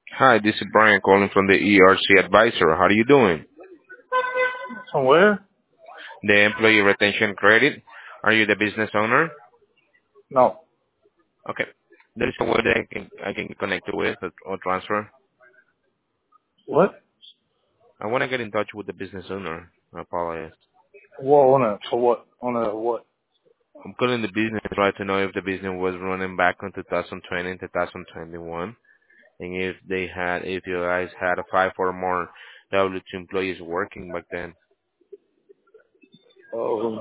Hi, this is Brian calling from the ERC Advisor. How are you doing? From where? The Employee Retention Credit. Are you the business owner? No. Okay. There is a way that I can connect you with or transfer. What? I want to get in touch with the business owner. I apologize. Well, for what? On a what? I'm calling the business to try to know if the business was running back in 2020 and 2021, and if you guys had a 5 or more W2 employees working back then. Um,